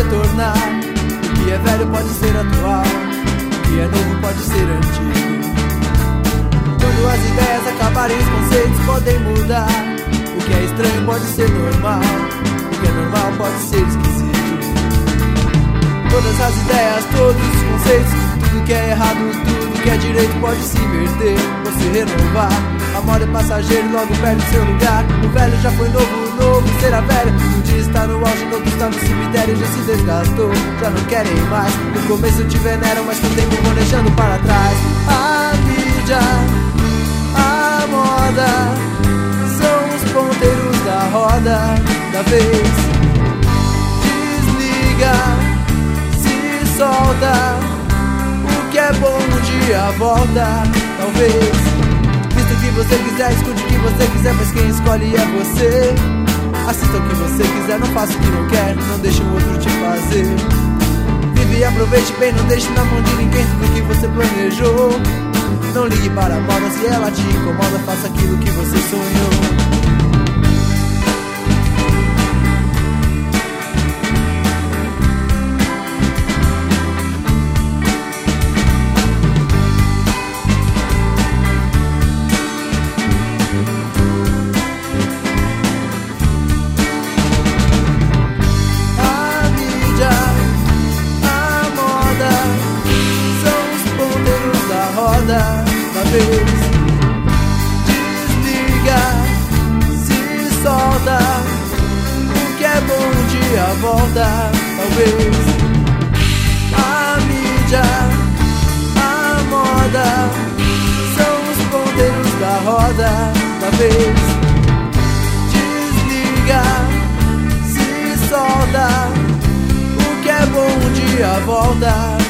tornar. O que é velho pode ser atual, o que é novo pode ser antigo. Quando as ideias acabarem, os conceitos podem mudar. O que é estranho pode ser normal, o que é normal pode ser esquisito. Todas as ideias, todos os conceitos, tudo que é errado, tudo que é direito pode se inverter ou se renovar. A moda é passageira e logo perde seu lugar. O velho já foi novo, o novo será velho. Um dia está no auge, outro está no cemitério. Já se desgastou, já não querem mais. No começo te veneram, mas com o tempo vão deixando para trás. A mídia, a moda, são os ponteiros da roda da vez. Desliga, se solta. O que é bom um dia volta, talvez. Vista o que você quiser, escute o que você quiser, mas quem escolhe é você. Assista o que você quiser, não faça o que não quer, não deixe o outro te fazer. Vive e aproveite bem, não deixe na mão de ninguém tudo que você planejou. Não ligue para a moda, se ela te incomoda, faça aquilo que você sonhou. Da vez. Desliga, se solta. O que é bom um dia volta, talvez. A mídia, a moda, são os ponteiros da roda da vez. Desliga, se solta. O que é bom um dia volta.